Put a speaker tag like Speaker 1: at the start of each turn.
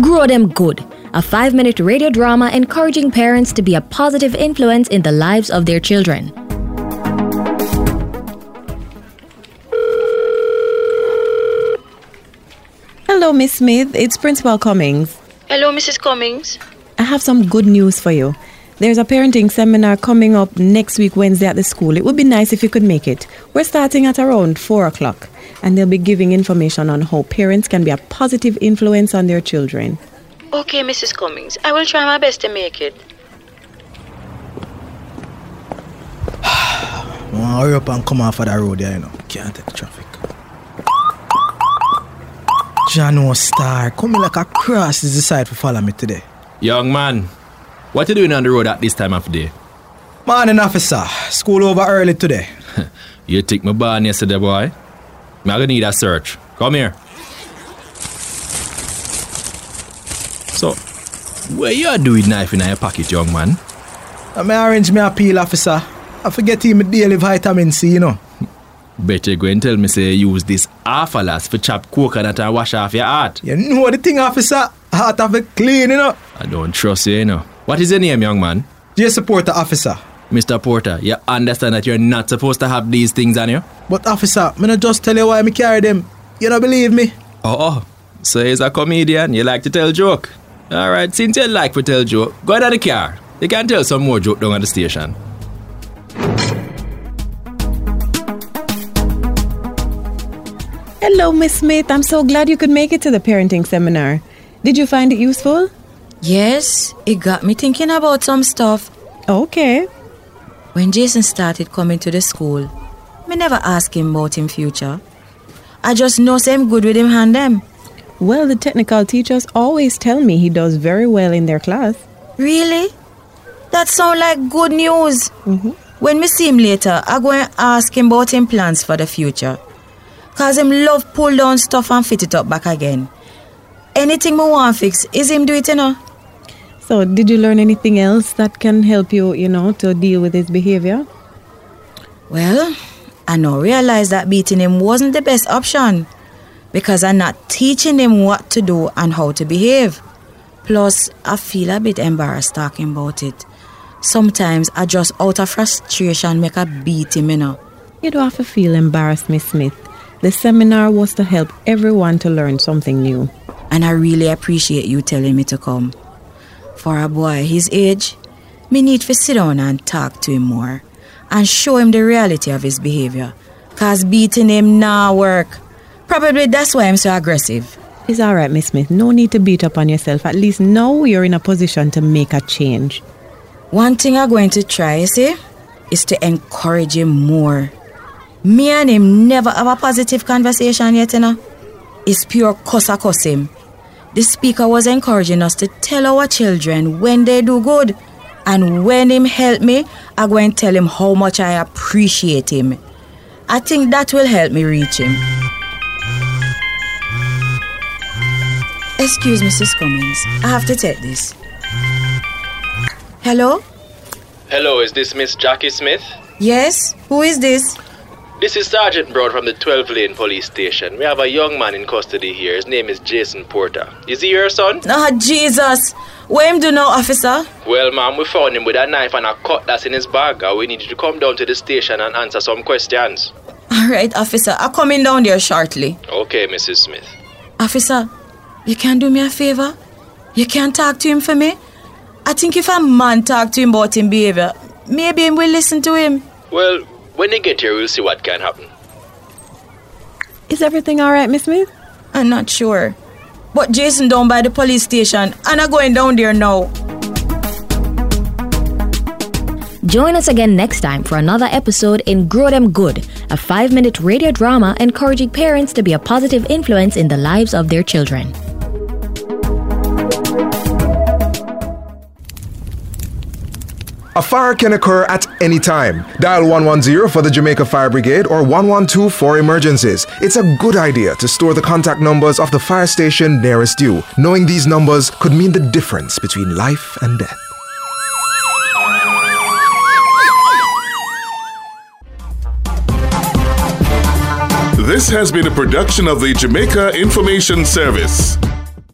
Speaker 1: Grow Them Good, a 5-minute radio drama encouraging parents to be a positive influence in the lives of their children.
Speaker 2: Hello, Miss Smith. It's Principal Cummings.
Speaker 3: Hello, Mrs. Cummings.
Speaker 2: I have some good news for you. There's a parenting seminar coming up next week, Wednesday at the school. It would be nice if you could make it. We're starting at around 4 o'clock, and they'll be giving information on how parents can be a positive influence on their children.
Speaker 3: Okay, Mrs. Cummings. I will try my best to make it.
Speaker 4: Hurry up and come off of the road there, you know. Can't take traffic. Jano Star, come like a cross is decide to follow me today.
Speaker 5: Young man, what you doing on the road at this time of day?
Speaker 4: Morning, officer. School over early today.
Speaker 5: You took my barn yesterday, boy. I'm gonna need a search. Come here. So, what you doing with knife in your pocket, young man?
Speaker 4: I may arrange me a peel, officer. I forget him daily vitamin C, you know.
Speaker 5: Bet you go and tell me say use this half-a-lass for chop coconut and wash off your heart.
Speaker 4: You know the thing, officer. Heart of it clean, you know.
Speaker 5: I don't trust you, you know. What is your name, young man?
Speaker 4: Jason Porter, officer.
Speaker 5: Mr. Porter, you understand that you're not supposed to have these things on you?
Speaker 4: But, officer, me not just tell you why me carry them. You don't believe me?
Speaker 5: Oh, so he's a comedian. You like to tell joke. Alright, since you like to tell joke, go out of the car. You can tell some more joke down at the station.
Speaker 2: Hello, Miss Smith. I'm so glad you could make it to the parenting seminar. Did you find it useful?
Speaker 3: Yes, it got me thinking about some stuff.
Speaker 2: Okay.
Speaker 3: When Jason started coming to the school, me never asked him about him future. I just know him good with him and them.
Speaker 2: Well, the technical teachers always tell me he does very well in their class.
Speaker 3: Really? That sound like good news.
Speaker 2: Mm-hmm.
Speaker 3: When me see him later, I go and ask him about him plans for the future. Cause him love pull down stuff and fit it up back again. Anything me want fix, is him do it, you know.
Speaker 2: So, did you learn anything else that can help you, to deal with his behavior?
Speaker 3: Well, I now realize that beating him wasn't the best option. Because I'm not teaching him what to do and how to behave. Plus, I feel a bit embarrassed talking about it. Sometimes I just out of frustration make a beat him, you know.
Speaker 2: You don't have to feel embarrassed, Miss Smith. The seminar was to help everyone to learn something new.
Speaker 3: And I really appreciate you telling me to come. For a boy his age, me need to sit down and talk to him more. And show him the reality of his behavior. Cause beating him nah work. Probably that's why I'm so aggressive.
Speaker 2: It's alright, Miss Smith. No need to beat up on yourself. At least now you're in a position to make a change.
Speaker 3: One thing I'm going to try, you see, is to encourage him more. Me and him never have a positive conversation yet, you know. It's pure cuss him. The speaker was encouraging us to tell our children when they do good. And when him help me, I go and tell him how much I appreciate him. I think that will help me reach him. Excuse me, Mrs. Cummings. I have to take this. Hello?
Speaker 5: Hello, is this Miss Jackie Smith?
Speaker 3: Yes? Who is this?
Speaker 5: This is Sergeant Brown from the 12th Lane Police Station. We have a young man in custody here. His name is Jason Porter. Is he your son?
Speaker 3: Oh, Jesus. What him do now, officer?
Speaker 5: Well, ma'am, we found him with a knife and a cutlass in his bag. We need you to come down to the station and answer some questions.
Speaker 3: All right, officer. I'm coming down there shortly.
Speaker 5: Okay, Mrs. Smith.
Speaker 3: Officer, you can do me a favor? You can talk to him for me? I think if a man talk to him about his behavior, maybe he will listen to him.
Speaker 5: Well, when they get here, we'll see what can happen.
Speaker 2: Is everything alright, Miss Smith?
Speaker 3: I'm not sure. But Jason down by the police station, and I'm going down there now.
Speaker 1: Join us again next time for another episode in Grow Them Good, a 5-minute radio drama encouraging parents to be a positive influence in the lives of their children.
Speaker 6: A fire can occur at any time. Dial 110 for the Jamaica Fire Brigade or 112 for emergencies. It's a good idea to store the contact numbers of the fire station nearest you. Knowing these numbers could mean the difference between life and death.
Speaker 7: This has been a production of the Jamaica Information Service.